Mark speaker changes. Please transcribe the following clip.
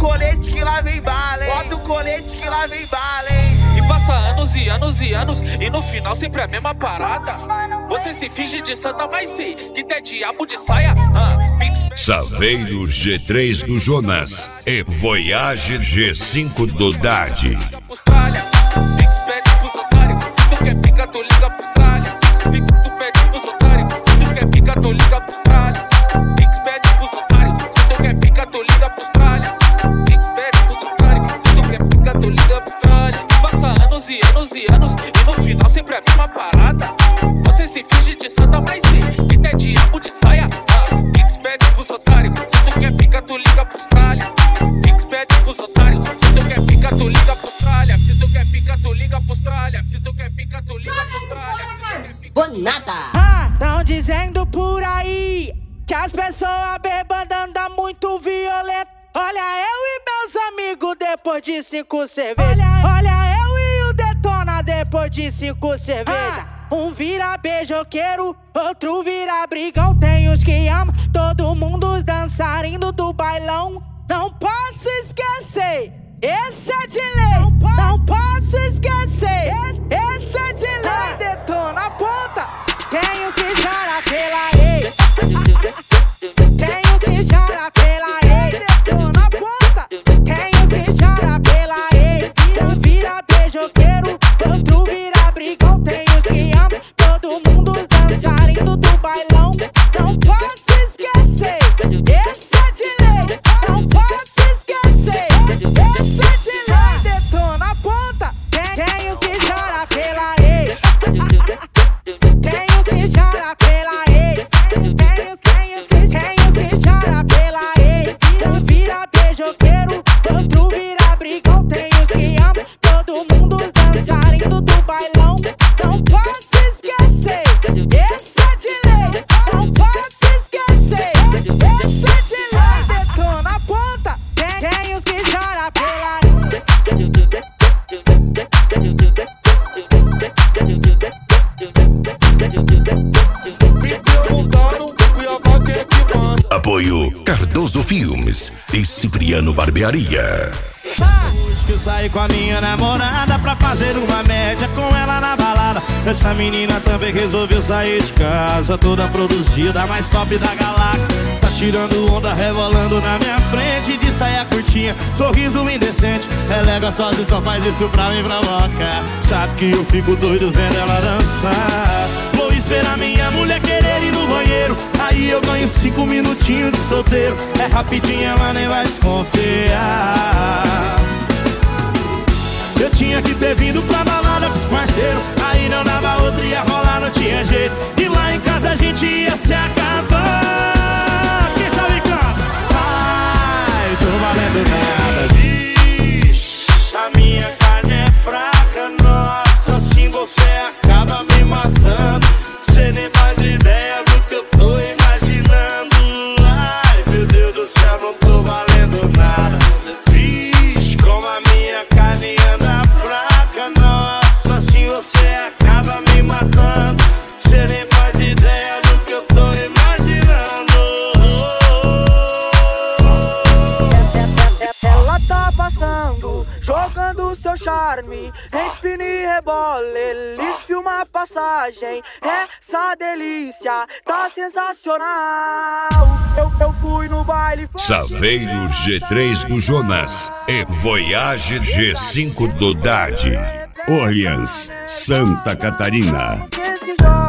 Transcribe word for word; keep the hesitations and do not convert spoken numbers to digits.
Speaker 1: colete que lá vem bala, hein? Bota o colete que lá vem bala, hein?
Speaker 2: E passa anos e anos e anos, e no final sempre a mesma parada. Você se finge de santa, mas sei que tem diabo de saia. ah,
Speaker 3: Saveiro G três do Jonas e Voyage G cinco do Dade.
Speaker 2: Pix pede pros otários, se tu quer pica, tu liga pro Austrália. Pix tu pede pros otários, se tu quer pica, tu liga pro Austrália. Pix pede pros otários, se tu quer pica, tu liga pro Austrália. Pix pede pros otários, se tu quer pica, tu liga pro Austrália. Passa anos e anos e anos, e no final sempre a mesma parada. Você se finge de santa, mas sei que tem diabo de saia. ah, Pix pede pros otários, se tu quer pica, tu liga pro Austrália. Pix pede pros otários, se tu quer pica, tu liga pro Austrália. Se tu quer pica, tu liga pro Austrália. Se tu quer pica, tu liga pro Austrália.
Speaker 4: Bonata.
Speaker 5: Ah, tão dizendo por aí que as pessoas bebando andam muito violento. Olha eu e meus amigos depois de cinco cervejas. Olha, olha eu e o Detona depois de cinco cervejas. Ah. Um vira beijoqueiro, outro vira brigão. Tem os que amam, todo mundo os dançarinos do bailão. Não posso esquecer, esse é de lei. Não, po não posso esquecer, esse é de lei. Ah. Detona a ponta, tem os que choram pela ex. Tem os que choram pela ex. Detona a ponta, tem os que choram pela ex. Um vira beijoqueiro, outro vira brigão. Tem os que amam, todo mundo os dançarinos do bailão. Não posso esquecer, esse é de lei. Não posso esquecer, esse é de lei. Detona a ponta, tem, tem os que choram pela ex. Tem os que choram pela ex. Tem os, tem os, tem os que choram pela ex. Um vira beijoqueiro, outro vira brigão. Tem os que amam, todo mundo os dançarinos do bailão. Não posso esquecer, esse é de lei. Não posso esquecer, esse é de lei. Detona a ponta, tem, tem os que choram pela ex.
Speaker 3: Apoio Cardoso Filmes e Cipriano Barbearia.
Speaker 6: Que eu saí com a minha namorada pra fazer uma média com ela na balada. Essa menina também resolveu sair de casa, toda produzida, mais top da galáxia. Tá tirando onda, rebolando na minha frente, de saia curtinha, sorriso indecente. Relega sozinho, só faz isso pra me provocar. Sabe que eu fico doido vendo ela dançar. Vou esperar minha mulher querer ir no banheiro, aí eu ganho cinco minutinhos de solteiro. É rapidinho, ela nem vai desconfiar. Eu tinha que ter vindo pra balada com os parceiros, aí não dava outra, ia rolar, não tinha jeito. E lá em casa a gente ia se acabar. Quem sabe canta? Ai, tô valendo nada. Vixe, a minha carne é fraca, nossa, assim você acaba me matando. Cê nem faz ideia do que eu tô imaginando. Ai, meu Deus do céu, não tô valendo nada. Vixe, como a minha carne anda fraca, nossa, assim você acaba me matando. Cê nem faz ideia do que eu tô imaginando.
Speaker 5: Ela tá passando, jogando seu charme, empina e rebola, eles filmam a passagem. Essa delícia tá sensacional. Eu, eu fui no baile.
Speaker 3: Saveiro G três do Jonas e Voyage G cinco do Dade. Orleans, Santa Catarina.
Speaker 5: Esse jogo